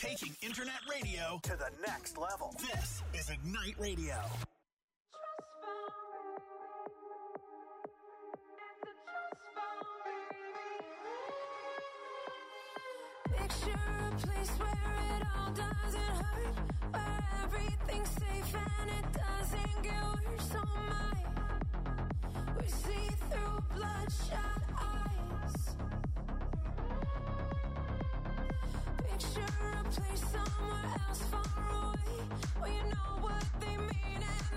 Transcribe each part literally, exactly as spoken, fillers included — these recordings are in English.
Taking internet radio to the next level. This is Ignite Radio. Picture a place where it all doesn't hurt, where everything's safe and it doesn't get worse. Oh my, we see through bloodshot eyes. Picture a place somewhere else far away, where you know what they mean and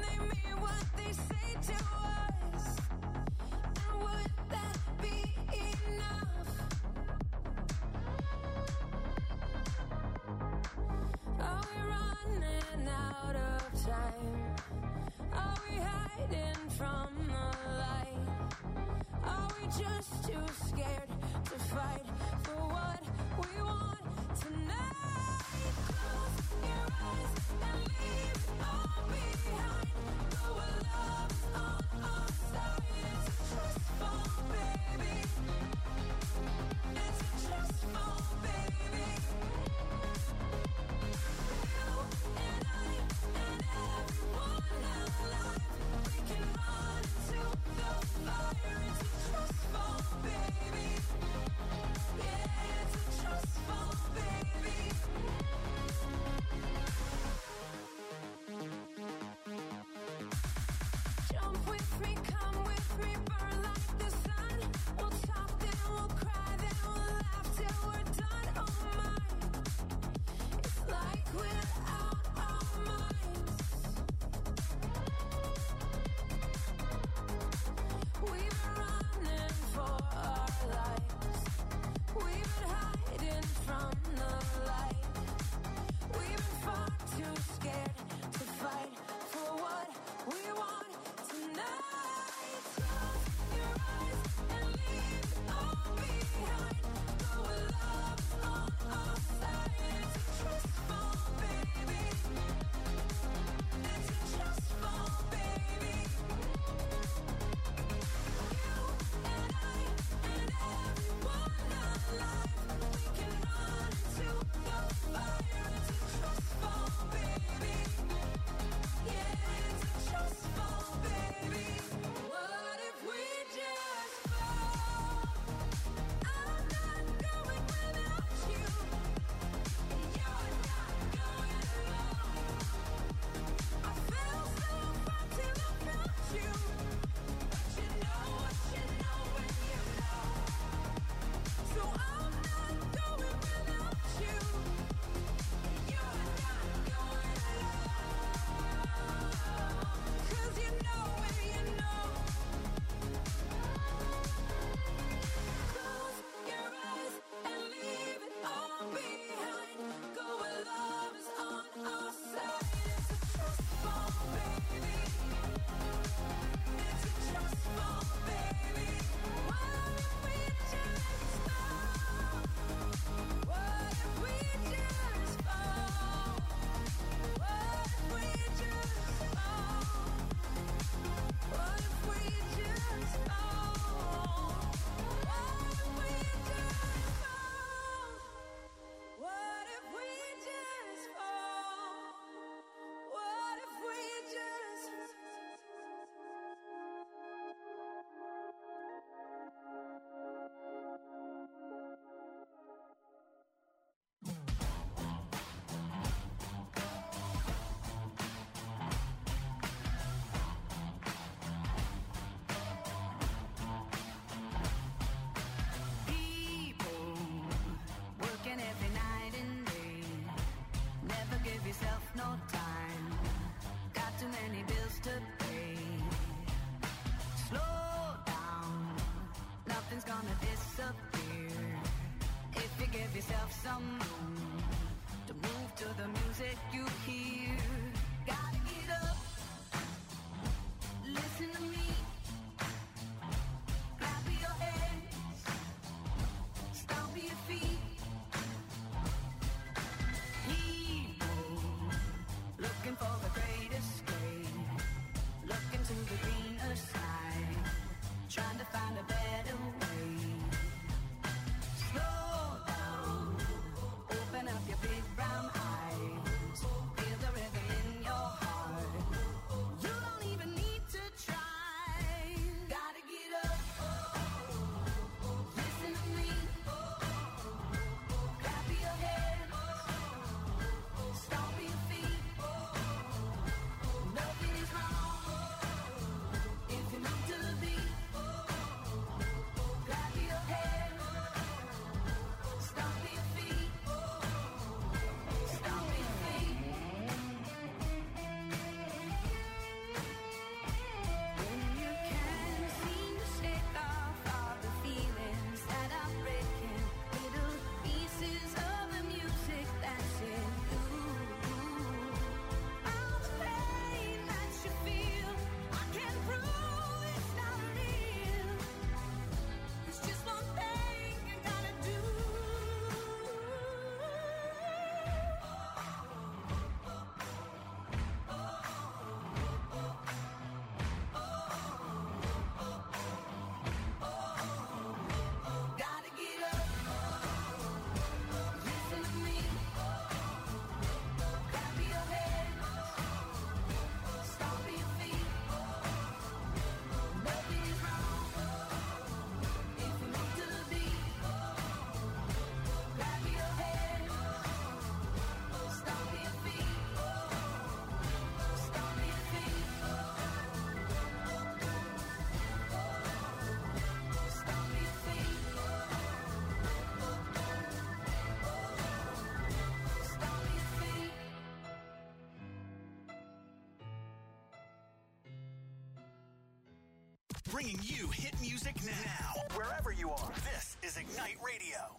bringing you hit music now. Wherever you are, this is Ignite Radio.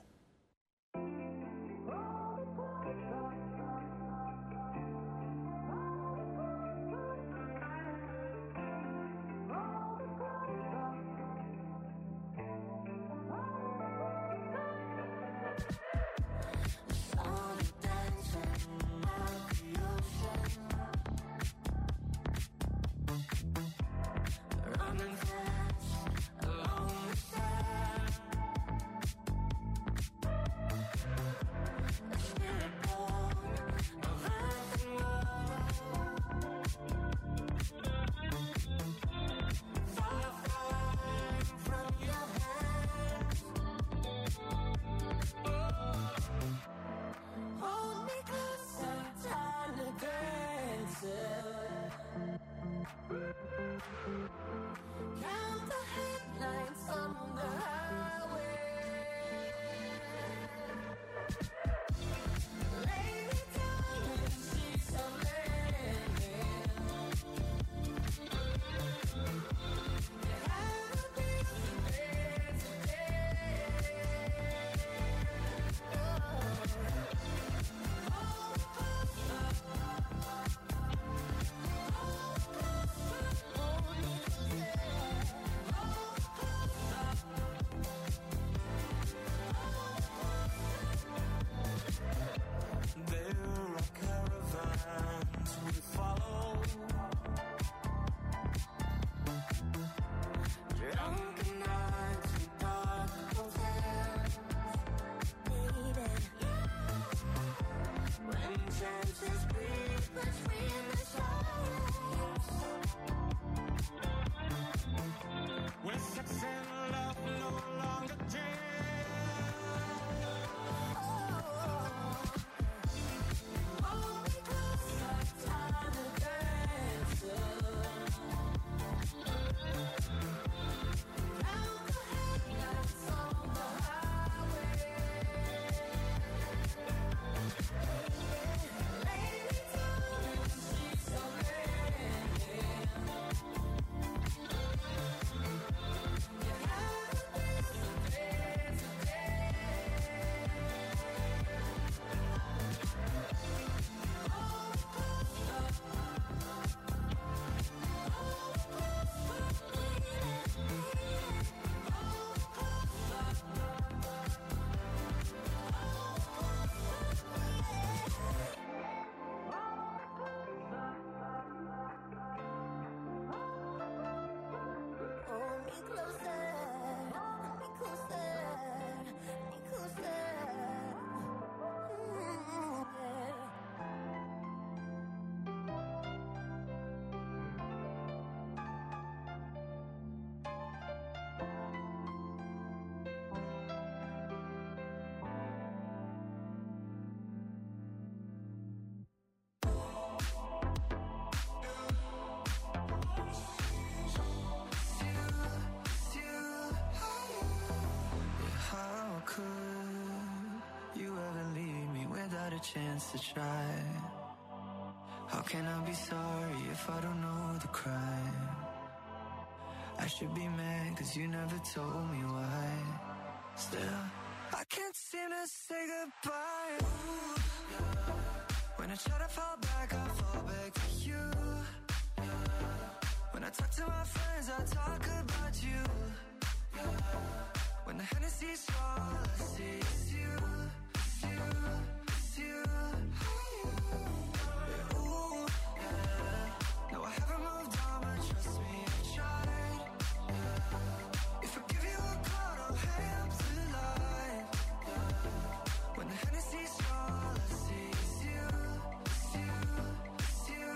Chance to try. How can I be sorry if I don't know the crime? I should be mad cause you never told me why. Still, I can't seem to say goodbye. Ooh, yeah. When I try to fall back, I fall back to you. Yeah. When I talk to my friends, I talk about you. Yeah. When the Hennessy's all I see is you, it's you. You, yeah, ooh, yeah. No, I haven't moved on, but trust me, I've tried. Yeah. If I give you a call, I'll hang up the line. Yeah. When the Hennessy's all I see is you, it's you, it's you.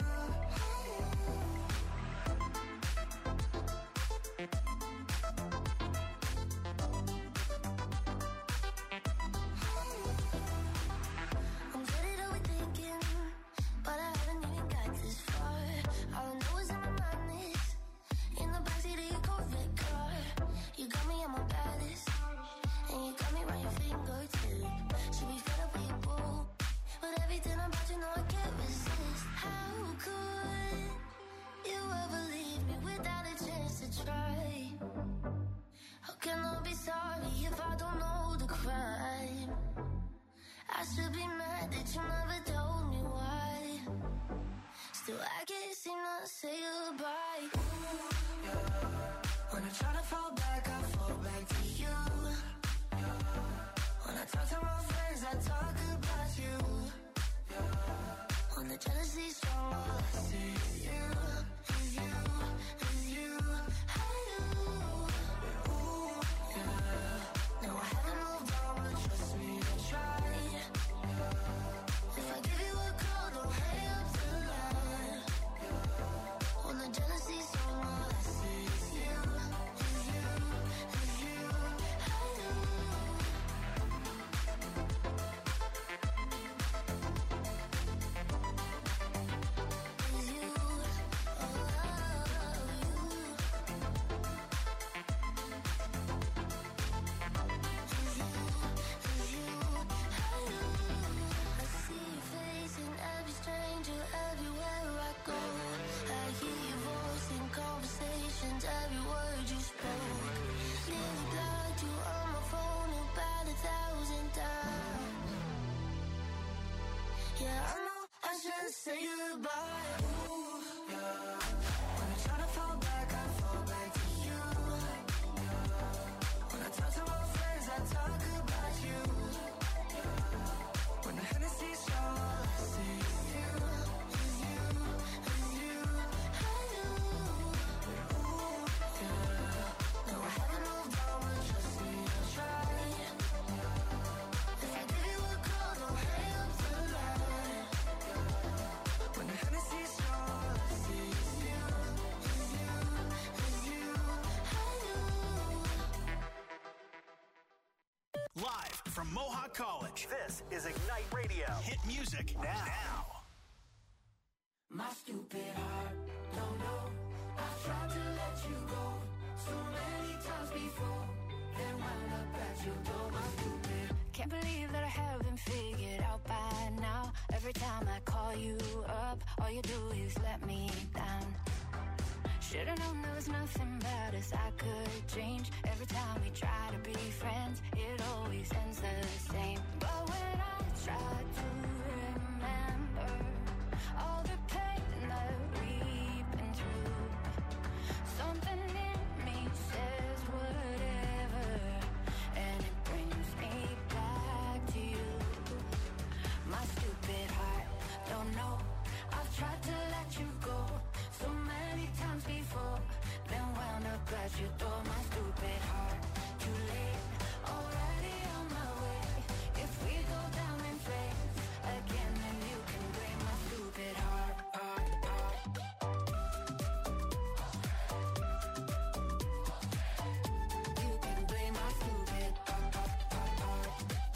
say goodbye. Ooh, yeah. When I try to fall back, I fall back to you. Yeah. When I talk to my friends, I talk about you. Yeah. When the jealousy's strong, all I see is you, is you, is you. I do. Ooh, yeah. No, I haven't moved on, but trust me, I tried. Yeah. If I give you a call, don't hang up tonight. Yeah. When the jealousy's strong, all I see is you, is you, is you. I do. Is you, oh, I see your face in every stranger, everywhere I go. I hear your voice in conversations, every word you spoke. Nearly blocked you on my phone about a thousand times. Yeah, I know I should say goodbye. Ooh, yeah. When I try to fall back, I fall back to you. Yeah. When I talk to my friends, I talk about you. Yeah. When the Hennessy's strong, all I see is you, is you, is you. I do. Ooh, yeah. No, I haven't moved on, but trust me, I tried. If I give you a call, don't hang up tonight. When the Hennessy's strong, all I see is you, is you, is you. I do. Live from Mohawk College, this is Ignite Radio. Hit music now. My stupid heart, don't know. I've tried to let you go so many times before. Then wound up at your door, my stupid. Can't believe that I haven't figured out by now. Every time I call you up, all you do is let me down. Should've known there was nothing about us I could change. Every time we try to be friends, it always ends the same. But when I try to remember all the pain that we've been through, something in me says whatever, and it brings me back to you. My stupid heart, don't know. I've tried to let you go so many times before, then wound up at your door. My stupid heart, too late, already on my way. If we go down in flames again, then you can blame my stupid heart, heart, heart. You can blame my stupid heart, heart, heart, heart.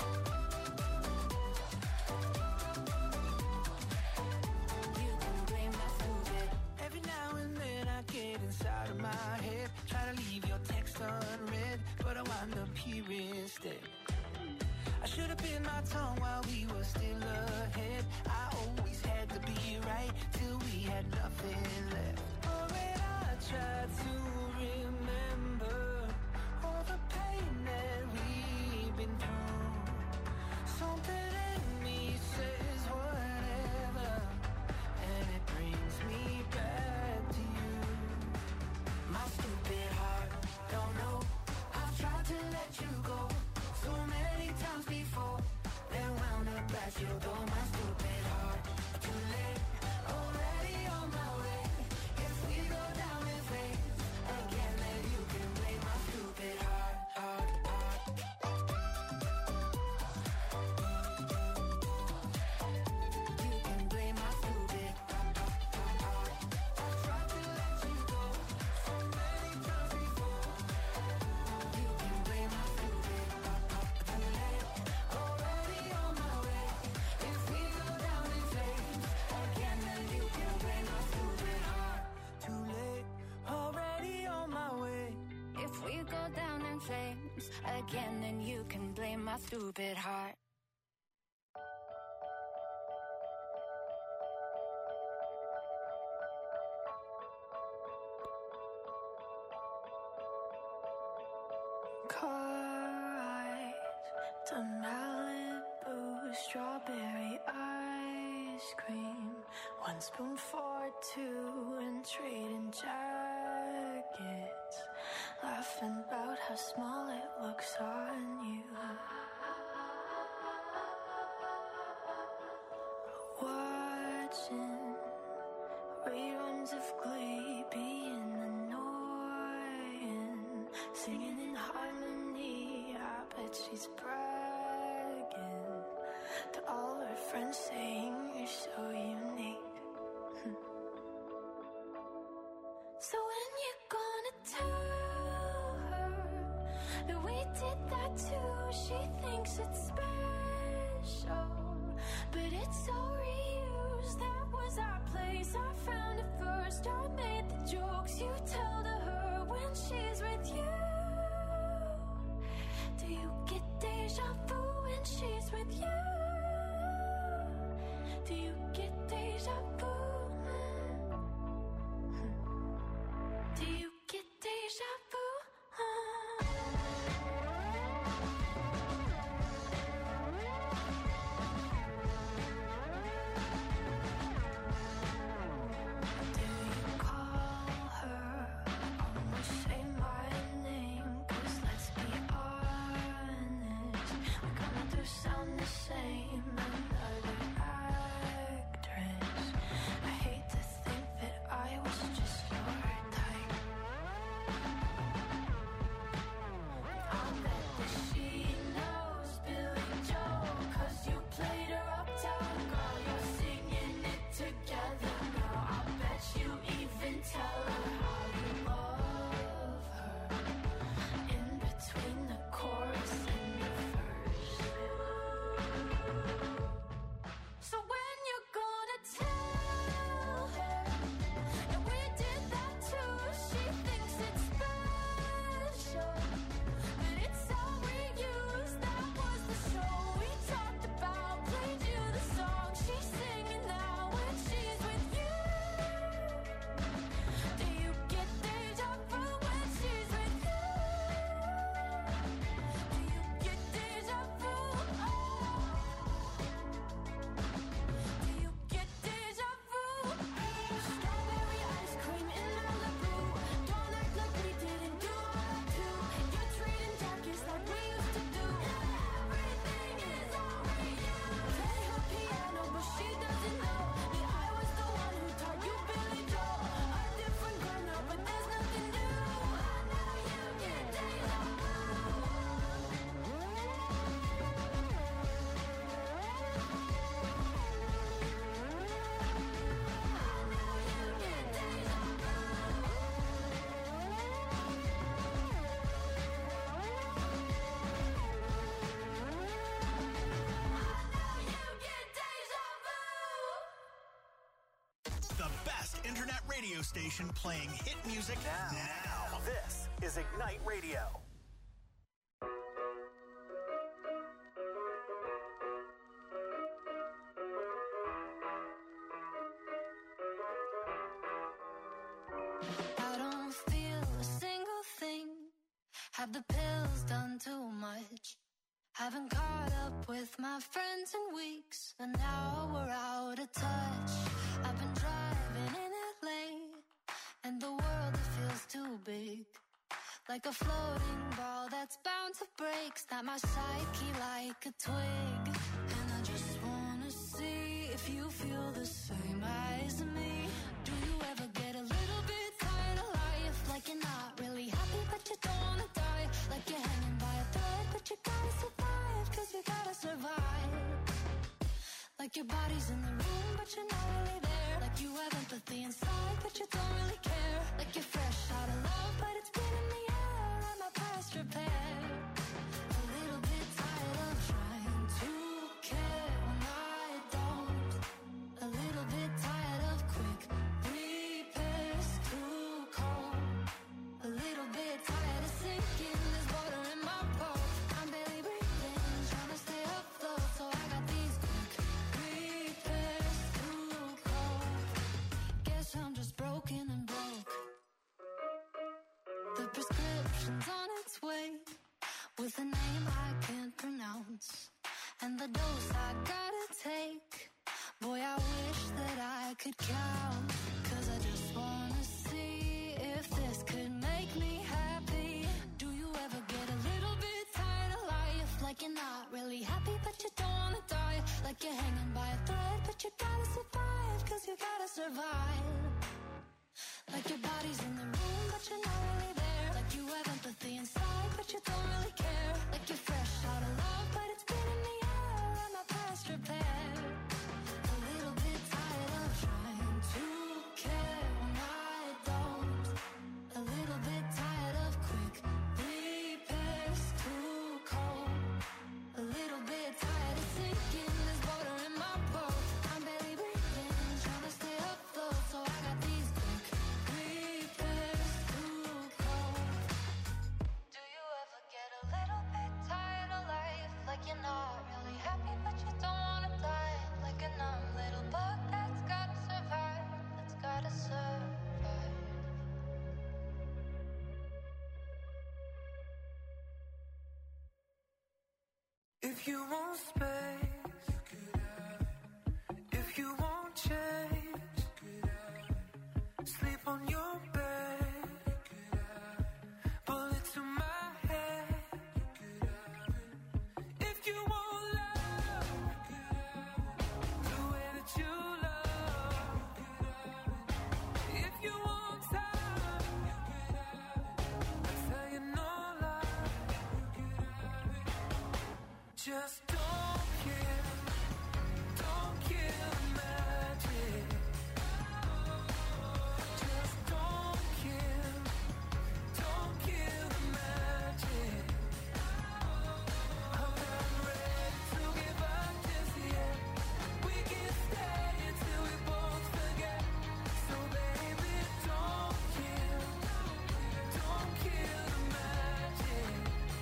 You can blame my stupid. Every now and then I get inside of my head, try to leave your text unread, but I wind up here instead. I should have bit my tongue while we were still ahead. I always had to be right till we had nothing left. But when I tried to remember all the pain that we've been through, something in me says whatever, and it brings me back to you. My stupid heart, don't know. I've tried to let you go so many times before, then wound up at your door. My stupid heart, too late, already on my way. If we go down in flames again, then you can blame my stupid heart, heart, heart. You can blame my stupid heart, heart, heart. I've tried to let you go so many times before. You can blame my stupid heart, heart. Too late, already on my way. If we go down in flames again, then you can blame my stupid heart. Too late, already on my way. If we go down in flames again, then you can blame my stupid heart. Car eyes to Malibu, strawberry ice cream, one spoon for two, and trading jackets, laughing about how small it looks on you. Watching reruns of Glee, being annoying, singing in harmony. I bet she's bragging to all her friends, saying you're so unique. So when you gonna tell her that we did that too? She thinks it's special, but it's all reused. That was our place, I found it first. I made the jokes you tell to her when she's with you. Do you get deja vu when she's with you? Do you get deja vu? Do you get deja vu? Do you call her? Almost say my name, 'cause let's be honest, we kinda do sound the same. Another actress. I hate to think that I was just your type. I'll bet that she knows Billy Joel, 'cause you played her uptown girl. You're singing it together now. I'll bet you even tell her how you love her in between the chorus and the verse. So when you're gonna tell her that we did that too? She thinks it's special, but it's all reused. That was the show we talked about. Played you the song she's singing now when she's with you. Do you get deja vu when she's with you? Do you get deja vu? Oh. Do you get deja vu? Strawberry ice cream in Malibu. Don't act like we didn't do all that too. You're trading jackets like we used to do. Everything is all reused. Play her piano, but she doesn't know that I was the one who taught you Billy Joel. A different girl now, but there's nothing new. I know you get deja vu. The best internet radio station playing hit music now. now. This is Ignite Radio. I don't feel a single thing. Have the pills done too much? Haven't caught up with my friends in weeks, and now we're out of touch. I've been driving in L A, and the world, it feels too big. Like a floating ball that's bound to break. Snap my psyche like a twig. And I just wanna see if you feel the same as me. Do you ever get a little bit tired of life? Like you're not really happy, but you don't wanna die. Like you're hanging by a thread, but you gotta survive, 'cause you gotta survive. Like your body's in the room, but you're not really there. Like you have empathy inside, but you don't really care. Like you're fresh out of love, but it's been in the air. Am I past repair? A little bit tired of trying to care when I don't. A little bit tired of quick repairs, too cold. A little bit tired of sinking, there's water in my pulse. I'm barely breathing, trying to stay afloat, so I got these quick repairs, too cold. Guess I'm just broken and broke. The prescription's on its way, with a name I can't pronounce, and the dose I gotta take. Boy, I wish that I could count, 'cause I just wanna survive. Like your body's in the room, but you're not really there. Like you have empathy inside, but you don't really care. Like you're fresh out of love, but it's been in the air. I'm not past repair. A little bit tired of trying to care when I don't. A little bit tired of quick repairs, too cold. A little bit tired of sinking, there's water in my boat. I'm barely breathing, trying to stay afloat. So I got these quick repairs, too cold. Do you ever get a little bit tired of life? Like you're not really happy, but you don't wanna die. Like a numb little bug that's gotta survive, that's gotta survive. If you want space, you could have it. If you want change, you could have it. Sleep on your bed, you could have it. Bullet to my head, you could have it. If you want love, you could have it. The way that you love, you could have it. If you want time, you could have it. I tell you no lie, you could have it. Just don't kill, don't kill the magic. Just don't kill, don't kill the magic. I'm not ready to give up just yet. We can stay until we both forget. So baby, don't kill, don't kill the magic.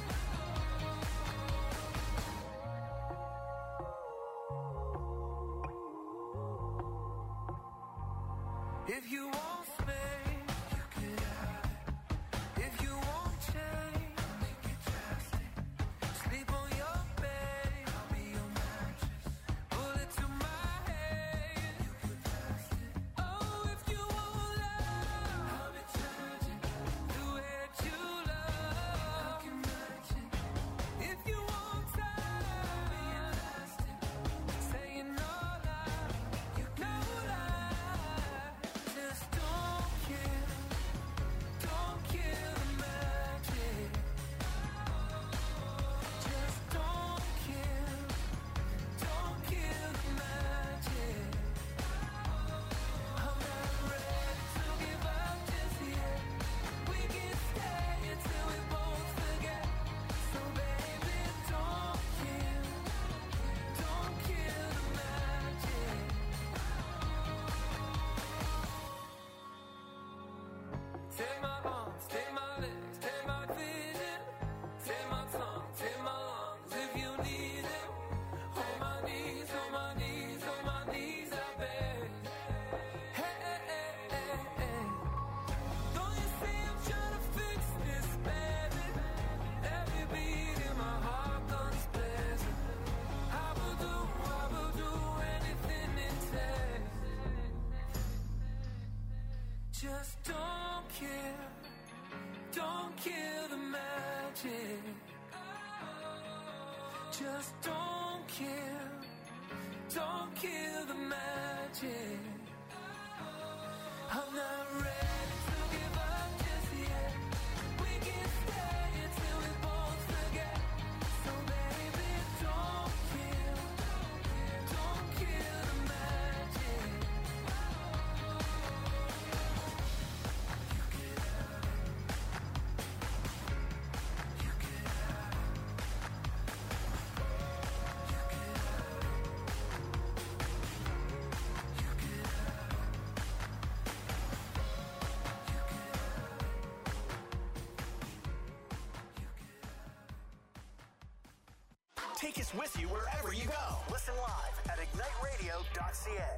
If you want space, you could have it. If you want change, I'll make it drastic. Sleep on your bed, I'll be your mattress. Bullet to my head, you could pass it. Oh, if you want love, I'll be tragic. The way that you love, I can match it. If you want time, I'll be elastic. Saying no lie, you no lie. Just don't kill, don't kill the magic. Just don't kill, don't kill the magic. I'm not ready to give up just yet. We can stay until we both forget. So baby, don't kill, don't kill the magic. Take my arms, take my legs, take my vision. Take my tongue, take my lungs if you need it. On my knees, on my knees, on my knees, I beg. Hey, hey, hey, hey, hey. Don't you see I'm trying to fix this, baby? Every beat in my heart guns blazing. I will do, I will do anything it takes. Just don't kill, don't kill the magic. Just don't kill, don't kill the magic. I'm not ready to give up just yet. We can stay until we both forget. So baby, don't kill, don't kill the magic. You could have it. You could have it. You could have it. You could have it. Take us with you wherever you go. Listen live at ignite radio dot c a.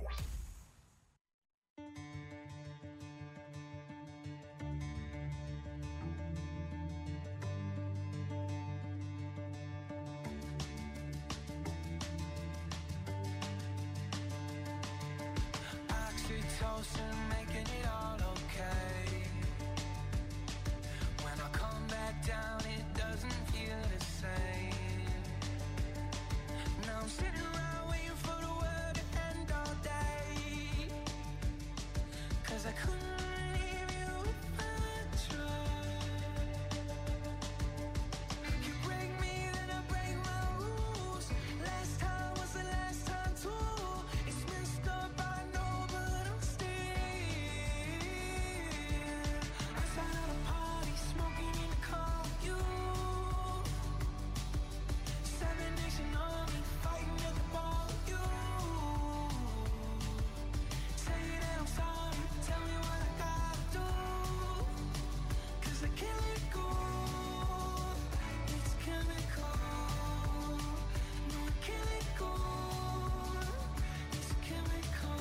Oxytocin making it all okay. When I come back down, it doesn't feel the same. Now I'm sitting around waiting for the world to end all day. 'cause I couldn't leave you if I tried. You break me, then I break my rules. Last time was the last time too. It's messed up, I know, but I'm still outside a party, smoking in the car with you. Seven Nation Army, fighting at the bar with you. Say that I'm sorry, tell me what I gotta do, 'cause I can't let go. It's chemical. No, I can't let go. It's chemical.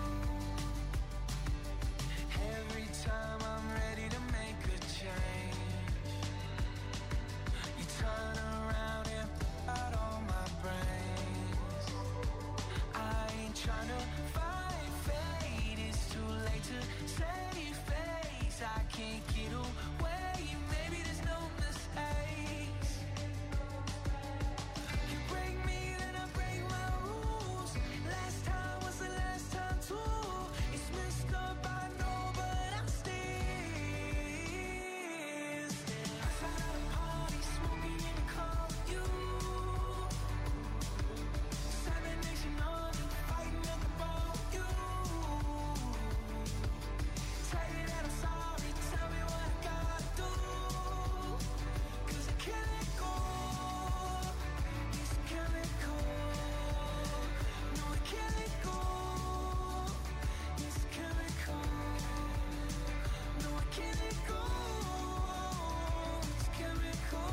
Every time I'm ready to make a change, you turn around and put out all my brains. I ain't tryna fight fate, it's too late to save face. I can't get away, maybe there's no mistakes. You break me, then I break my rules. Last time was the last time too. It's messed up, I know, but I'm still outside a party, smoking in the car with you. Seven Nation Army, fighting at the bar with you. Say that I'm sorry, tell me what I gotta do, 'cause I can't let go. It's chemical. No, I can't let go. It's chemical. No, I can't let go. It's chemical.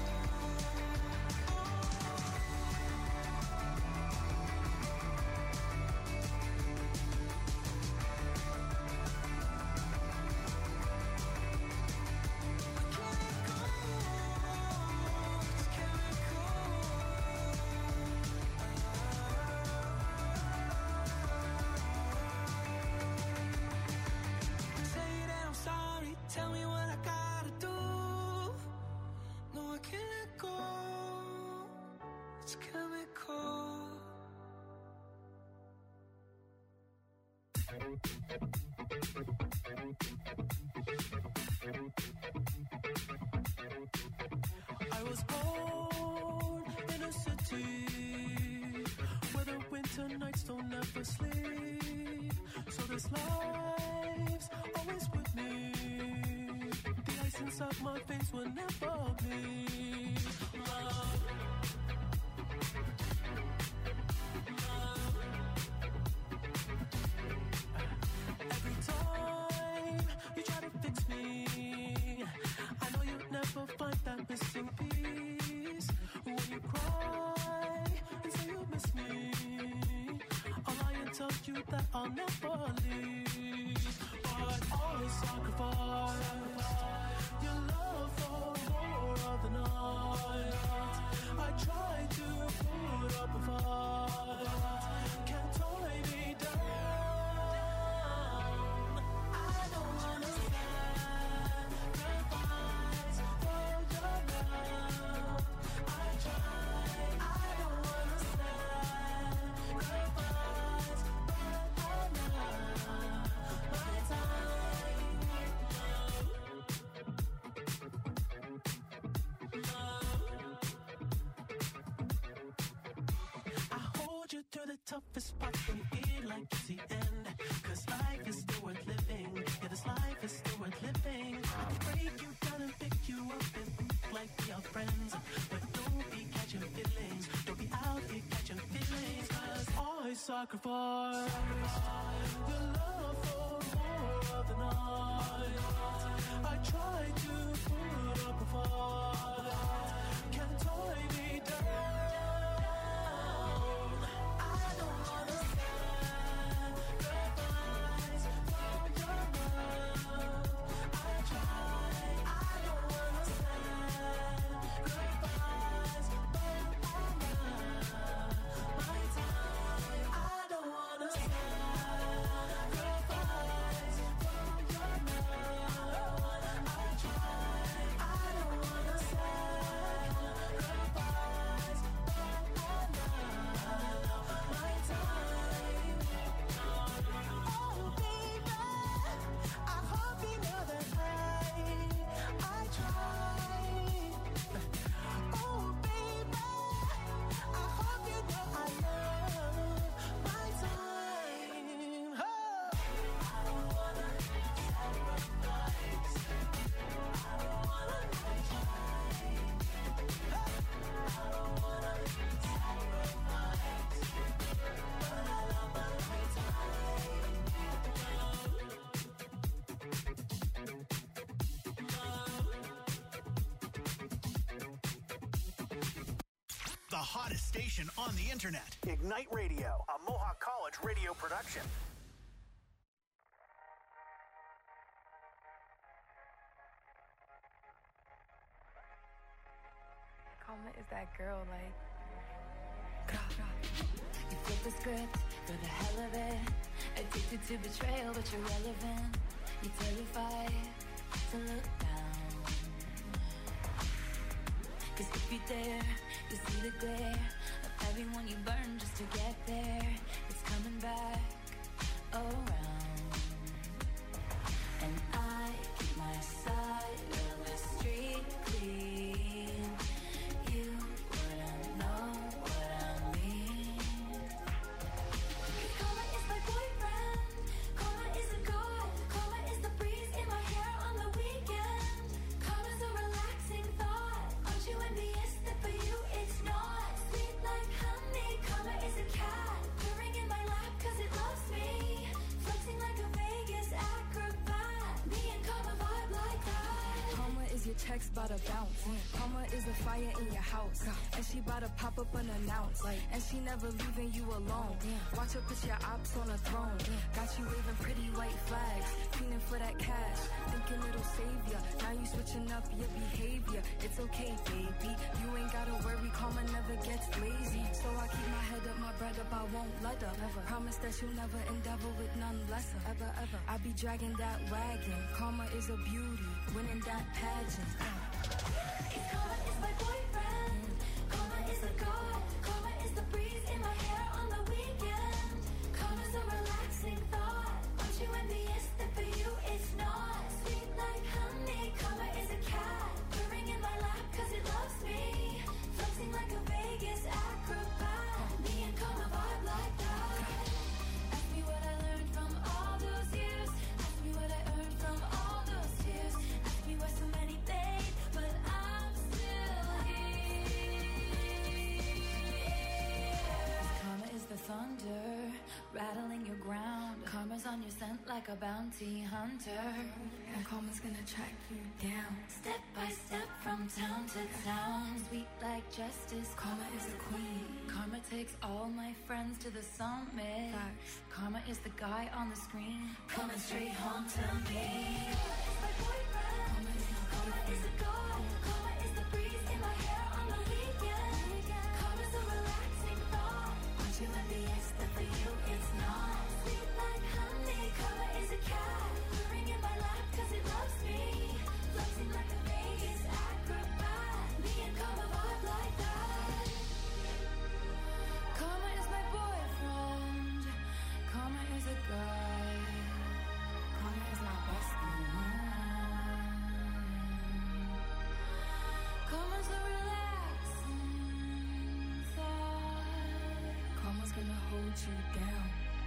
Say that I'm sorry, tell me what I gotta do. No, I can't let go. It's chemical. I was born in a city where the winter nights don't ever sleep. So this life's always with me. The ice inside my veins will never bleed. Love. Love. Every time you try to fix me, I know you'll never find that missing piece. When you cry and say you miss me, I'll lie and tell you that I'll never leave. But always sacrifice your love for more of the night. I try to put up a fight, can't tie me down. I don't wanna sacrifice for your love. I try, I don't wanna sacrifice, but I'm not my time. I hold you through the toughest parts when you feel like it's the end. 'Cause life is still worth living. Yeah, this life is still worth living. I can break you down and pick you up and think like we are friends. But don't be catching feelings. Don't be out here catching feelings. 'Cause I sacrifice your love for more of the night. I try to put up a fight, can't tie me down. I don't wanna sacrifice for your love. I try, I don't wanna sacrifice, but I'm not my time. I don't wanna sacrifice. The hottest station on the internet. Ignite Radio, a Mohawk College radio production. Karma is that girl, like... You flip the script for the hell of it. Addicted to betrayal, but you're relevant. You're terrified to look down. Cause if you dare, you see the glare of everyone you burn just to get there. It's coming back around. And I keep my side of the street clean. You wouldn't know what I mean. Karma is my boyfriend. Karma is a god. Karma is the breeze in my hair on the weekend. Karma's a relaxing thought. Aren't you envious that for you it's not? Sweet like honey. Karma is a cat purring in my lap cause it loves me. Flexing like a Vegas acrobat. Me and Karma vibe like that. Karma is your checks bout to bounce. Karma is a fire in your house. And she bout to pop up unannounced. And she never leaving you alone. Watch her put your ops on a throne. Got you waving pretty white flags. Feeling for that cash. Thinking it'll save ya. Now you switching up your behavior. It's okay, baby. You ain't gotta worry. Karma never gets lazy. So I keep my head up, my bread up. I won't let up. Never. Promise that you'll never endeavor with none lesser. Ever, ever. I be dragging that wagon. Karma is a beauty. Winning that pageant. Karma is my boyfriend. Karma is a god. Karma is the breeze in my hair on the weekend. Karma's a relaxing thought. Aren't you envious that for you it's not? Sweet like honey. Karma is a cat purring in my lap cause it loves me. Flexing like a Vegas acrobat. Me and Karma vibe like that. Ask me what I learned from all those years. Ask me what I earned from all those years. Ask me why so many fade, but I'm still here. Karma is the thunder rattling your ground. Karma's on your scent like a bounty hunter. And karma's gonna track you down. Step by step from town to town. Sweet like justice. Karma is the queen. Karma takes all my friends to the summit. Facts. Karma is the guy on the screen coming straight home to me. My boyfriend. Karma is my Karma is a god. Karma is the breeze in my hair on the weekend. Karma's a relaxing thought. Aren't you envious that for you it's not? Sweet like honey. Karma is a cat purring in my lap cause it loves me. Flexing like a Vegas acrobat. Me and Karma vibe like that. Karma is my boyfriend. Karma is a guy. Karma is my bestie. Karma's a relaxing thought. Karma's gonna hold you down.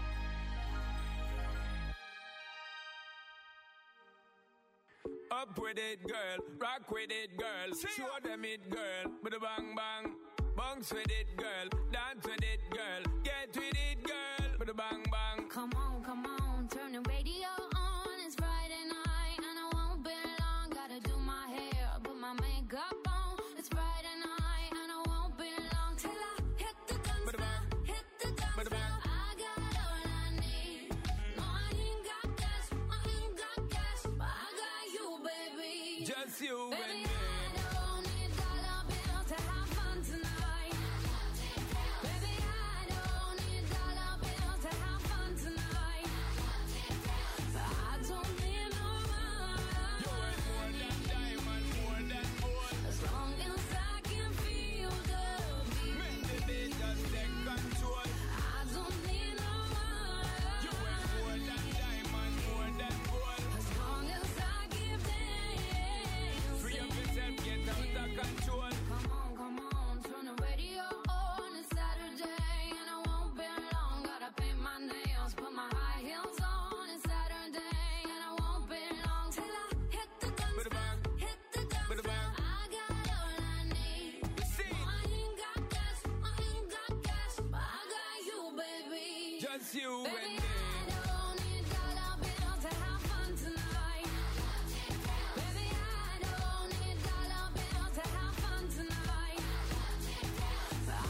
Up with it, girl. Rock with it, girl. Show them it, girl. With a bang bang. Bounce with it, girl. Dance with it, girl. Get with it, girl. With a bang bang. Come on, come on, turn the radio on. It's Friday night and I won't be long. Gotta do my hair, put my makeup on. It's Friday night and I won't be long till I hit the dance floor, hit the dance floor. I got all I need. No, I ain't got cash, I ain't got cash, but I got you, baby. Just you Baby, and me. I don't need dollar bills to have fun tonight. Baby, I don't need dollar bills to have fun tonight. But I don't need no You ain't more money. than diamond, more than gold. As long as I can feel the beat. Make the day just take control. I don't need no You ain't more money. than diamond, more than gold. As long as I keep dancing. Free up yourself, get out of control. Come on, come on, turn the radio on. It's Saturday and I won't be long. Gotta paint my nails, put my high heels on. It's Saturday and I won't be long till I hit the dance Bada floor, bang. hit the dance Bada floor. bang. I got all I need. See, No, I ain't got cash, I ain't got cash, but I got you, baby. just you and Baby, me. I don't need dollar bills to have fun tonight. Baby, I don't need dollar bills to have fun tonight. But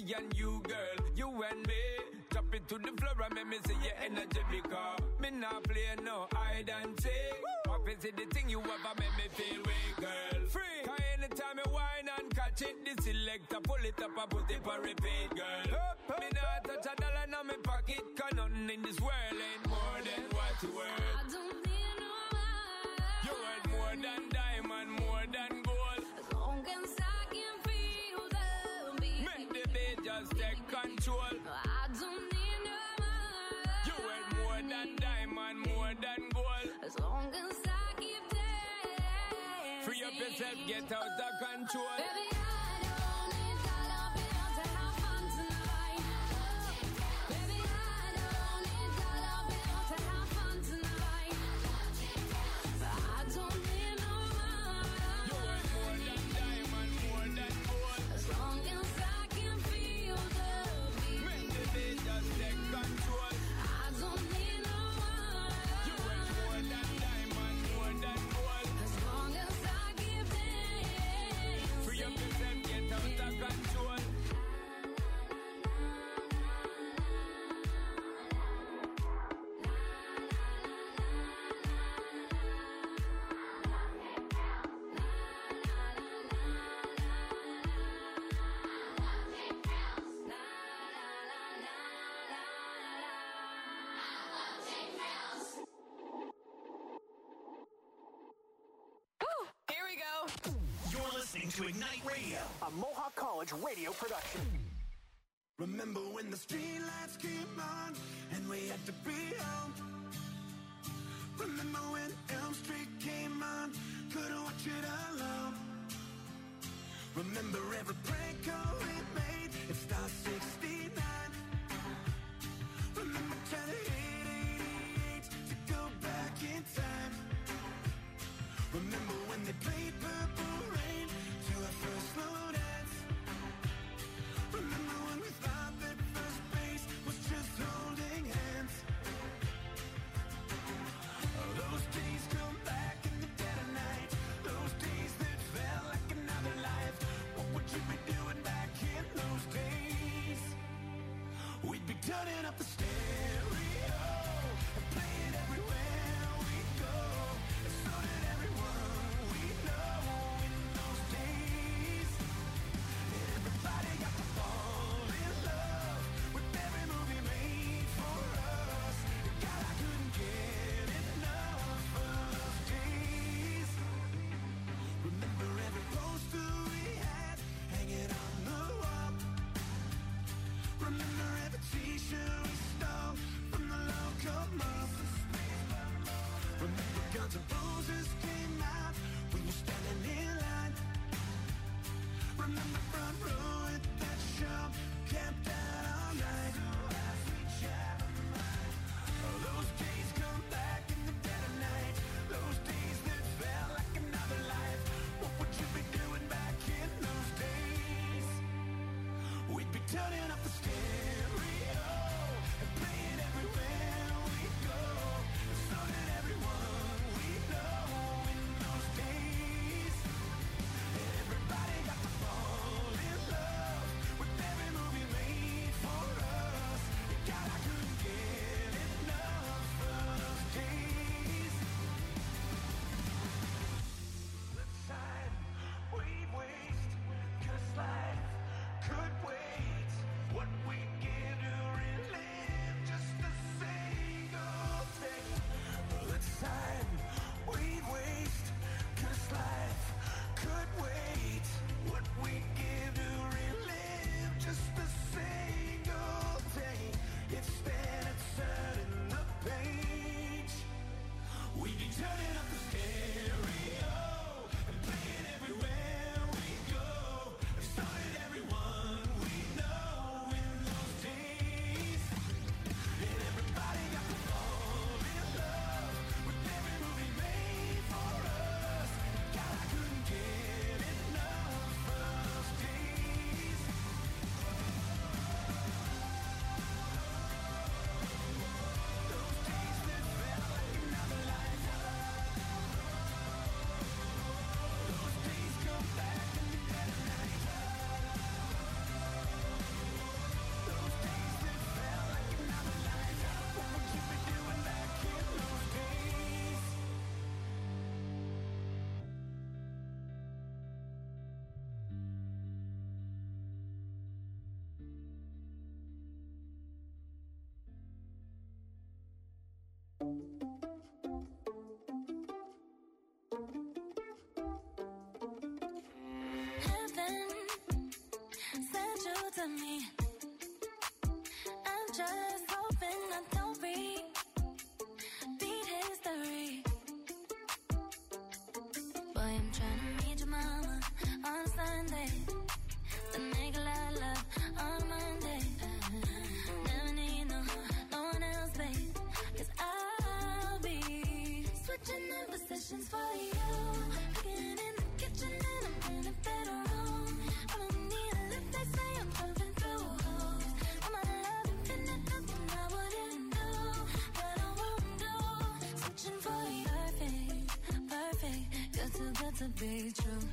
me and you, girl, you and me. Drop it to the floor and make me see your energy because me not play no hide and seek. What is it the thing you ever make me feel weak, girl? Free. Cause anytime you whine and catch it, the selector pull it up and put it for repeat, girl. Up, up, me not touch a dollar in my pocket, cause nothing in this world ain't more than what you worth. I don't need no man. You worth more than diamond, more than gold. As long as I can feel the beat. Make the beat just take control. I don't need no man. You worth more than diamond, more than gold. As long as I keep dancing. Free up yourself, get out of control. Baby, I don't need dollar bills to have fun tonight. Baby, I don't need dollar bills to have fun tonight. But I don't need no man. You worth more than diamond, more than gold. As long as I can feel the beat. Make the beat just take control. I don't need no You worth man. more than diamond, more than gold. As long as I keep dancing. Free up yourself, get out of control. Here we go. You're listening to Ignite Radio, a Mohawk College radio production. Remember when the streetlights came on and we had to be home? Remember when Elm Street came on, couldn't watch it alone? Remember every prank call we made, it Star sixty-nine. Remember trying to hit eighty-eight to go back in time. Remember when they played Purple Rain to our first slow dance? Remember when we thought that first base was just holding hands? Oh, those days come back in the dead of night. Those days that felt like another life. What would you be doing back in those days? We'd be turning up the stereo and playing everywhere we go. And so did everyone we know in those days. And everybody got to fall in love with every movie made for us. And God, I couldn't get enough of those days. Remember every poster we had hanging on the wall. Remember every t-shirt we stole from the local mall. Remember Guns N' Roses came out, we were standing in line. Remember front row at that show, camped out all night. Oh, those days come back in the dead of night. Those days that felt like another life. What would you be doing back in those days? We'd be turning up the stereo and playing everywhere we go. And so did everyone we know. trying to meet your mama on Sunday. Then make a lot of love on Monday. Never need no, no one else, babe. Cause I'll be switching in positions for you. Cooking in the kitchen and I'm in a better room. I don't need a lift, they say I'm pumping through holes. I'm out of love, infinite, nothing I wouldn't do, that I won't do. Switching for you, perfect, perfect. Good too good to be true.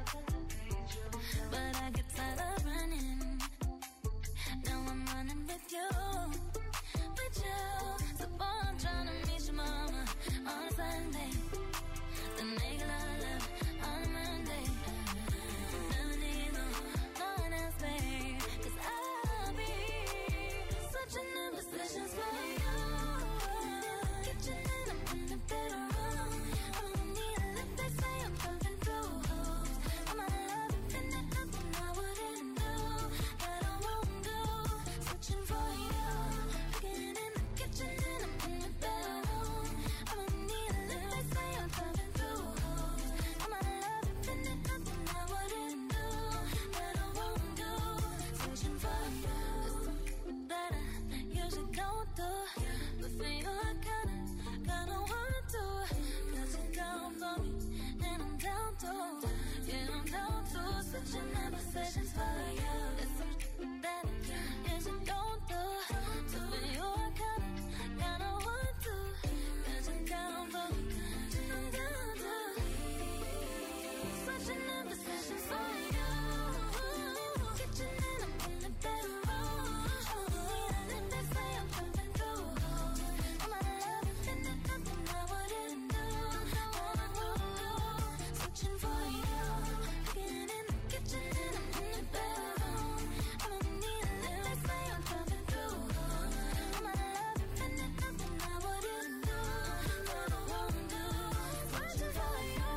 But I get tired of running. Now I'm running with you, with you. So boy, I'm trying to meet your mama on Sunday. Then make a lot of love on Monday. Never need no, no one else, babe. Cause I'll be switching in positions for you. Kitchen and I'm in the bedroom. I don't need a lift, they say I'm pumping through holes. I'm out of love, infinite, nothing I wouldn't do, that I won't do. Switching for you. Cooking in the kitchen and I'm in the bedroom. I don't need a lift, they say I'm pumping through holes. I'm out of love, infinite, nothing I wouldn't do, that I won't do. Switching for you. There's something that I usually don't do, but for you I kinda, kinda want to. Cause you're down for me, and I'm down too. Yeah, I'm down too. Switching in positions for you. There's something that I usually don't do, so for you I kinda, kinda want to. Cause you're down for me, and I'm down too. Switching in positions for you. Kitchen and I'm in the bedroom. Oh, yeah, and they say I'm pumping through holes. I'm out of love, infinite, nothing I wouldn't do, that I won't do. Switching for you. Cooking in the kitchen and I'm in the bedroom. I don't need a lift, they say I'm pumping through holes. I'm out of love, infinite, nothing I wouldn't do, that I won't do. Switching for you.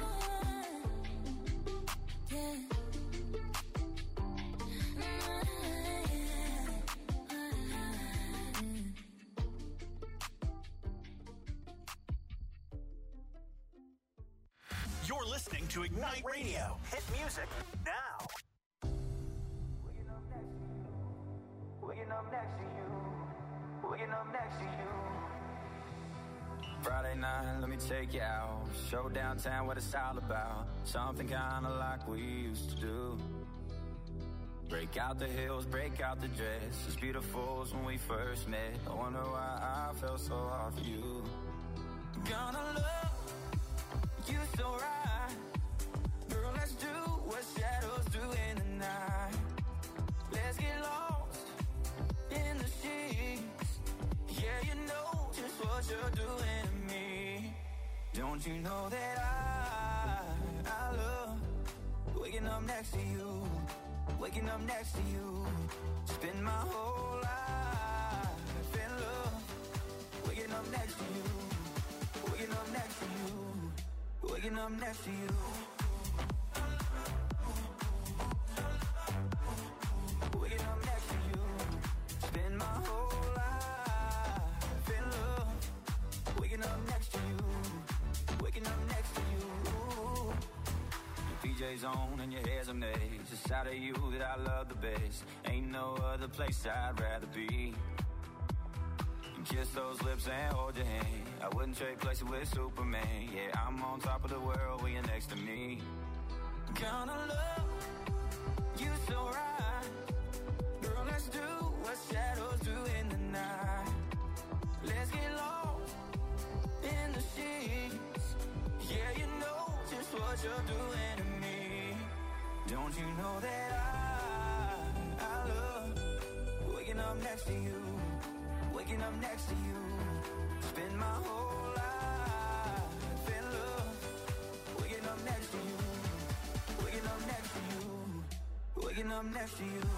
Yeah. You're listening to Ignite Radio. Hit music now. Waking up next to you. Waking up next to you. Waking up next to you. Friday night, let me take you out. Show downtown what it's all about. Something kinda like we used to do. Break out the heels, break out the dress. As beautiful as when we first met. I wonder why I felt so hard for you. Gonna love you so right. Girl, let's do what shadows do in the night. Let's get lost in the sheets. Yeah, you know just what you're doing to me. Don't you know that I, I love waking up next to you. Waking up next to you. Spend my whole life in love. Waking up next to you. Waking up next to you. Waking up next to you. Waking up next to you. Spend my whole life in love. Waking up next to you. Waking up next to you. Your P J's on and your hair's a maze. It's out of you that I love the best. Ain't no other place I'd rather be. Kiss those lips and hold your hand. I wouldn't trade places with Superman. Yeah, I'm on top of the world when you're next to me. Gonna love you so right. Girl, let's do what shadows do in the night. Let's get lost in the sheets. Yeah, you know just what you're doing to me. Don't you know that I, I love waking up next to you. Waking up next to you. Spend my whole life in love. Waking up next to you. Waking up next to you. Waking up next to you.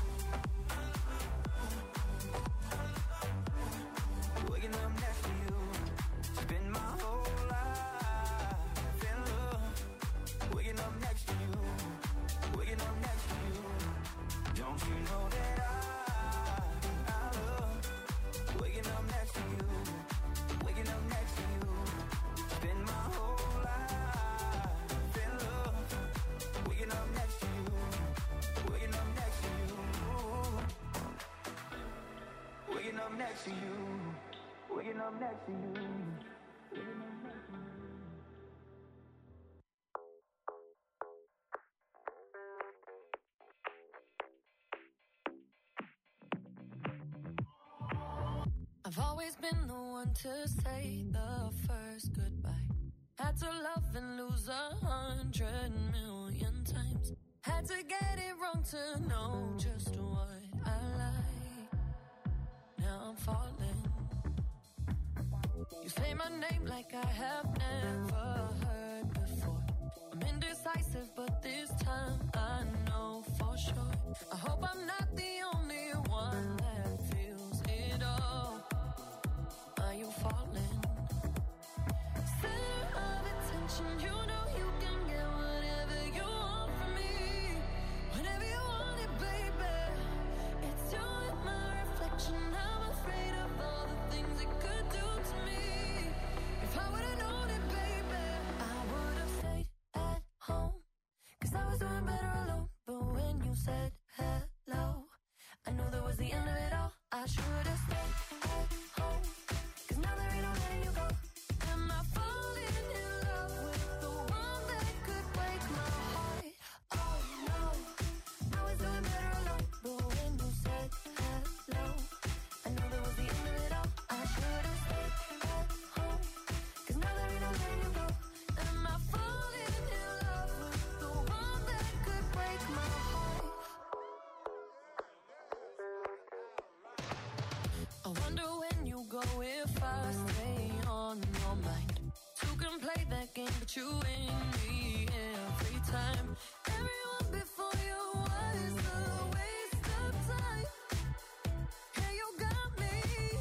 Waking up next to you. Spend my whole life in love. Waking up next to you. Waking up next to you. Don't you know that I, I love waking up next to you, waking up next to you, spend my whole life next to you. Waking up next to you. Waking up next to you. I've always been the one to say the first goodbye. Had to love and lose a hundred million times. Had to get it wrong to know just what I like. Now I'm falling. You say my name like I have never heard before. I'm indecisive, but this time I know for sure. I hope I'm not the only one that feels it all. Are you falling? Center of attention, you know you can get whatever you want from me. Whenever you want it, baby. It's you and my reflection. I'm afraid of all the things it could do to me. If I would've known it, baby, I would've stayed at home. Cause I was doing better alone. But when you said hello, I knew that was the end of it all. I should've stayed at home. Cause now there ain't no letting you go. Am I falling in love with the one that could break my heart? Oh no, I was doing better alone. But when you said hello, I knew that was the end of it all. I should've stayed at home. Cause now there ain't no letting you go. Am I falling in love with the one that could break my heart? I wonder when you go if I stay on your mind. Two can play that game, but you win me every time. Everyone before you was a waste of time. Yeah, you got me.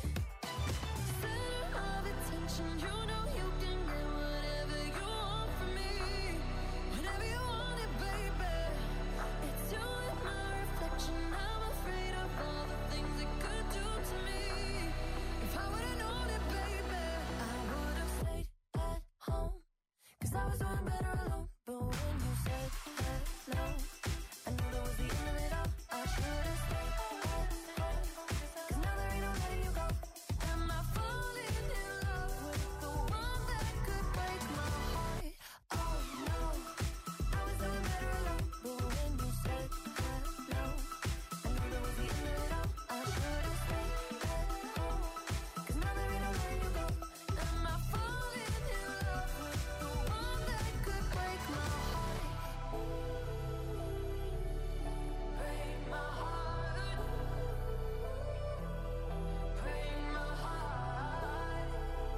Center of attention, you know you can get whatever you want from me. Whenever you want it, baby. It's you and my reflection. I'm afraid of all the things it could do to me. If I would've known it, baby, I would've stayed at home. Cause I was doing better alone. But when you said hello, I knew that was the end of it all. I should've stayed at home. Cause now there ain't no letting you go. Am I falling in love with the one that could break my heart? Oh no, I was doing better alone. But when you said hello, I knew that was the end of it all. I should've stayed at home. Cause now there ain't no letting you go. Am I falling in love with the one that could break my heart? Break my heart. Break my heart.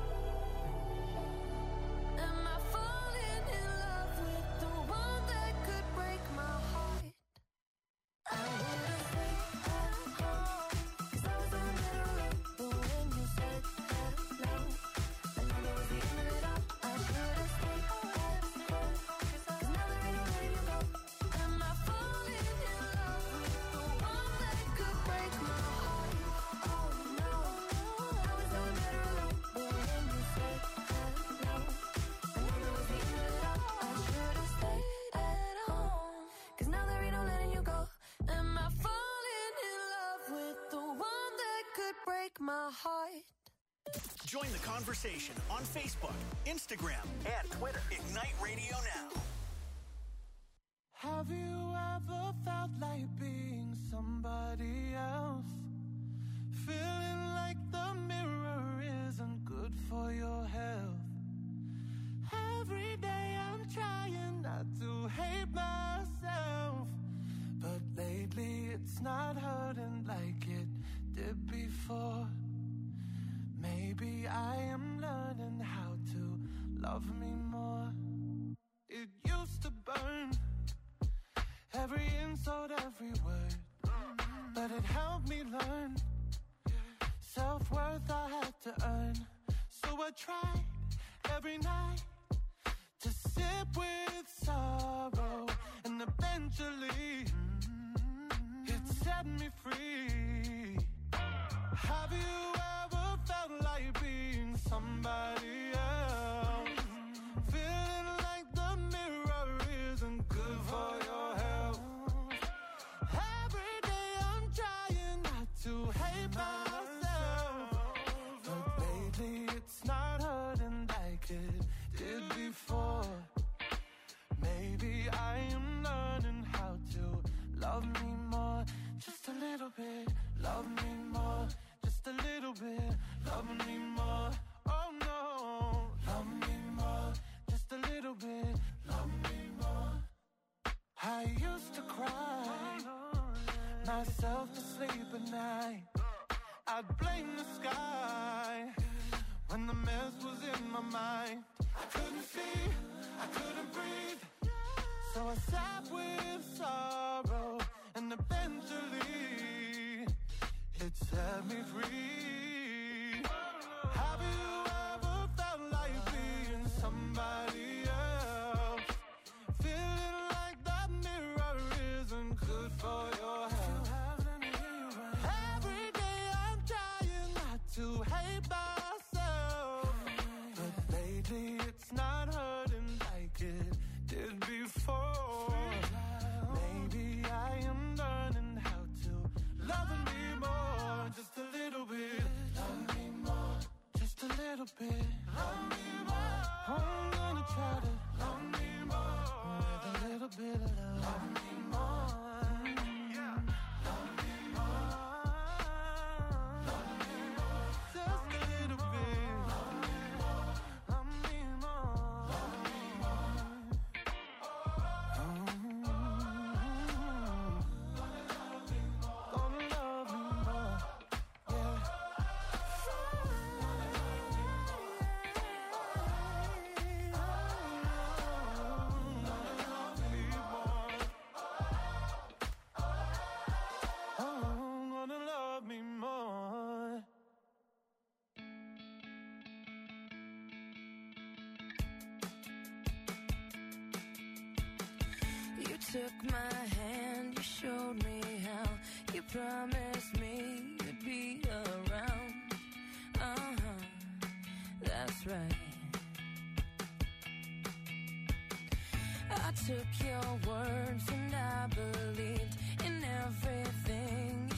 Am I falling in love with the one that could break my heart? I would've stayed at home. Cause I was doing better alone. But when you said hello, I knew that was the end of it all. I should've stayed at home. Cause now there ain't no letting you go. Am I falling in love with the one that could break my heart? Oh no, I was doing better alone. But when you said hello, I knew that was the end of it all. I should've stayed at home. Cause now there ain't no letting you go. Am I falling in love with the one that could break my heart? Join the conversation on Facebook, Instagram, and Twitter. Ignite Radio Now. Have you ever felt like being somebody else? Feeling like the mirror isn't good for your health. Every day I'm trying not to hate myself, but lately it's not hurting like it did before. Maybe I am learning how to love me more. It used to burn, every insult, every word, but it helped me learn self-worth I had to earn. So I tried every night to sit with sorrow, and eventually it set me free. Have you ever felt like being somebody else? Feeling like the mirror isn't good for your health. Every day I'm trying not to hate myself, bit, love me more. Just a little bit, love me more. Oh no, love me more. Just a little bit, love me more. I used to cry myself to sleep at night. I'd blame the sky when the mess was in my mind. I couldn't see, I couldn't breathe, so I sat with sorrow, and eventually it set me free. Have you ever felt like being somebody else? Feeling like that mirror isn't good for your health. Every day I'm trying not to hate myself, but lately it's not hurting like it did before. Maybe I am learning how to love me more. Just a little bit, love me more. Just a little bit, love me more. I'm gonna try to love me more with a little bit of love. Love me more. Yeah. Love me more. Love me more. Just a little bit. Love me more. Love me more. Love me more. Gonna love me more. Yeah. Oh, gonna love me more. You took my hand, you showed me how. You promised me you'd be around. Uh-huh, that's right. I took your words and I believed in everything